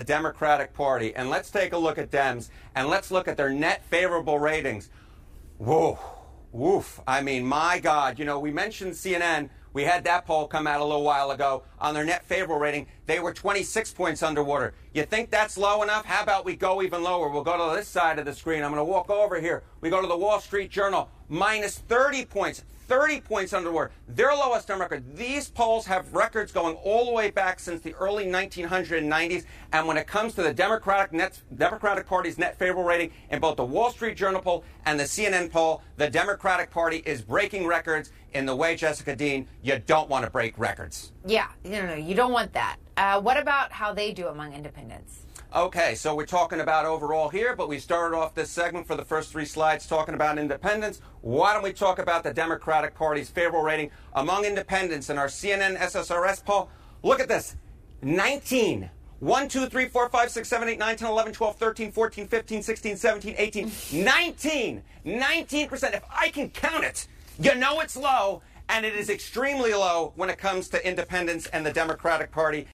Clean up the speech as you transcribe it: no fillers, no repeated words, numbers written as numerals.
the Democratic Party, and let's take a look at Dems, and let's look at their net favorable ratings. Whoa, woof. I mean, my God. You know, we mentioned CNN. We had that poll come out a little while ago on their net favorable rating. They were 26 points underwater. You think that's low enough? How about we go even lower? We'll go to this side of the screen. I'm going to walk over here. We go to the Wall Street Journal. Minus 30 points. 30 points underwater. Their lowest on record. These polls have records going all the way back since the early 1990s. And when it comes to the Democratic Party's net favorable rating in both the Wall Street Journal poll and the CNN poll, the Democratic Party is breaking records in the way, Jessica Dean, you don't want to break records. Yeah, no, you don't want that. What about how they do among independents? Okay, so we're talking about overall here, but we started off this segment for the first 3 slides talking about independents. Why don't we talk about the Democratic Party's favorable rating among independents in our CNN SSRS poll? Look at this. 19. 1, 2, 3, 4, 5, 6, 7, 8, 9, 10, 11, 12, 13, 14, 15, 16, 17, 18, 19. 19%. If I can count it, you know it's low. And it is extremely low when it comes to independents and the Democratic Party